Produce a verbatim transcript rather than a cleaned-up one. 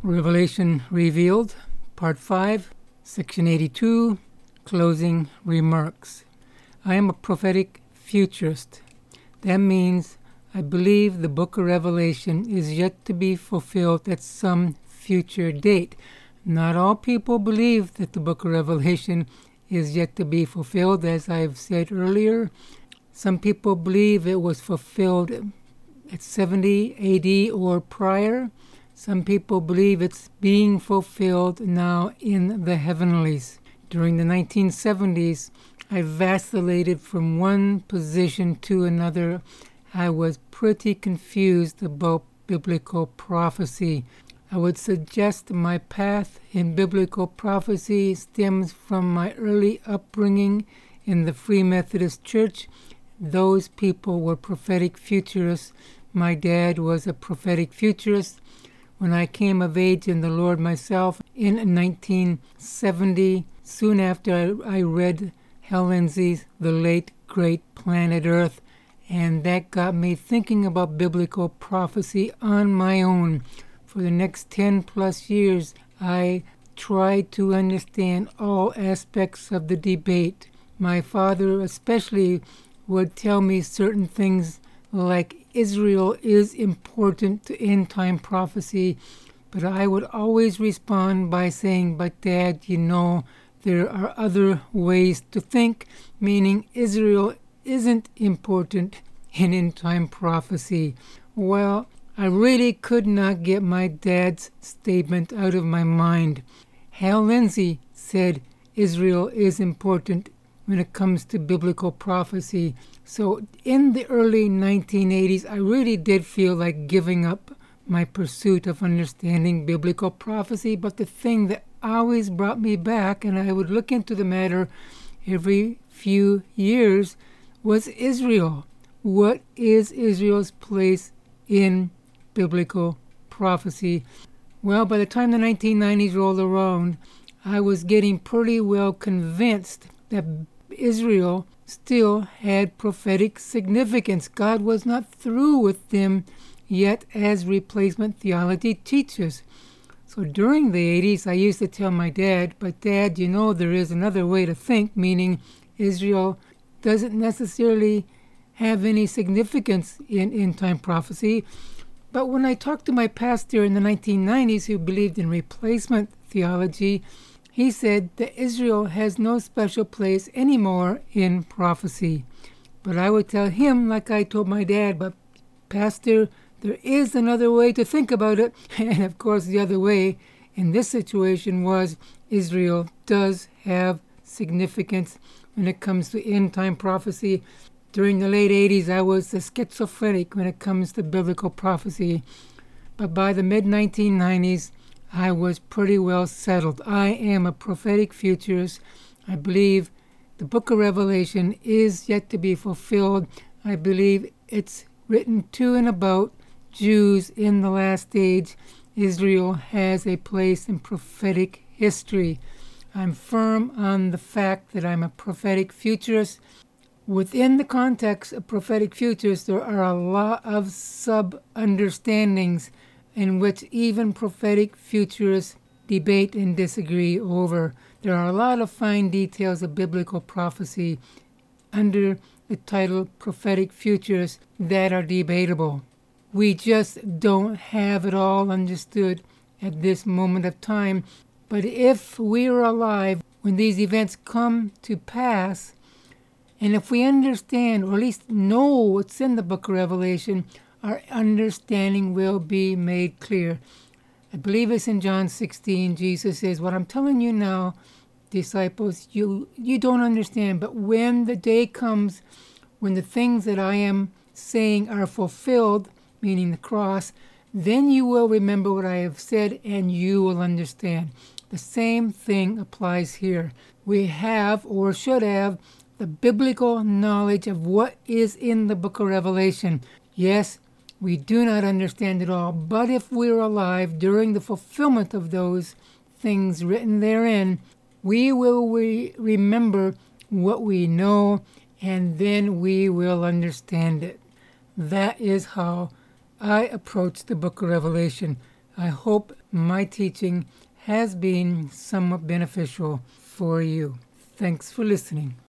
Revelation Revealed, Part five, Section eighty-two, Closing Remarks. I am a prophetic futurist. That means I believe the book of Revelation is yet to be fulfilled at some future date. Not all people believe that the book of Revelation is yet to be fulfilled, as I've said earlier. Some people believe it was fulfilled at seventy A D or prior. Some people believe it's being fulfilled now in the heavenlies. During the nineteen seventies, I vacillated from one position to another. I was pretty confused about biblical prophecy. I would suggest my path in biblical prophecy stems from my early upbringing in the Free Methodist Church. Those people were prophetic futurists. My dad was a prophetic futurist. When I came of age in the Lord myself in nineteen seventy, soon after I, I read Hal Lindsey's The Late Great Planet Earth, and that got me thinking about biblical prophecy on my own. For the next ten plus years, I tried to understand all aspects of the debate. My father especially would tell me certain things like Israel is important to end-time prophecy, but I would always respond by saying, but Dad, you know, there are other ways to think, meaning Israel isn't important in end-time prophecy. Well, I really could not get my dad's statement out of my mind. Hal Lindsey said Israel is important when it comes to biblical prophecy. So in the early nineteen eighties, I really did feel like giving up my pursuit of understanding biblical prophecy, but the thing that always brought me back, and I would look into the matter every few years, was Israel. What is Israel's place in biblical prophecy? Well, by the time the nineteen nineties rolled around, I was getting pretty well convinced that Israel still had prophetic significance. God was not through with them yet, as replacement theology teaches. So during the eighties, I used to tell my dad, but Dad, you know there is another way to think, meaning Israel doesn't necessarily have any significance in end-time prophecy. But when I talked to my pastor in the nineteen nineties who believed in replacement theology, he said that Israel has no special place anymore in prophecy. But I would tell him, like I told my dad, but Pastor, there is another way to think about it. And of course, the other way in this situation was Israel does have significance when it comes to end-time prophecy. During the late eighties, I was a schizophrenic when it comes to biblical prophecy. But by the mid nineteen nineties, I was pretty well settled. I am a prophetic futurist. I believe the book of Revelation is yet to be fulfilled. I believe it's written to and about Jews in the last age. Israel has a place in prophetic history. I'm firm on the fact that I'm a prophetic futurist. Within the context of prophetic futurists, there are a lot of sub-understandings in which even prophetic futurists debate and disagree over. There are a lot of fine details of biblical prophecy under the title prophetic futurists that are debatable. We just don't have it all understood at this moment of time. But if we are alive when these events come to pass, and if we understand, or at least know what's in the book of Revelation, our understanding will be made clear. I believe it's in John sixteen. Jesus says, what I'm telling you now, disciples, you, you don't understand. But when the day comes, when the things that I am saying are fulfilled, meaning the cross, then you will remember what I have said and you will understand. The same thing applies here. We have, or should have, the biblical knowledge of what is in the book of Revelation. Yes, we do not understand it all, but if we're alive during the fulfillment of those things written therein, we will re- remember what we know, and then we will understand it. That is how I approach the book of Revelation. I hope my teaching has been somewhat beneficial for you. Thanks for listening.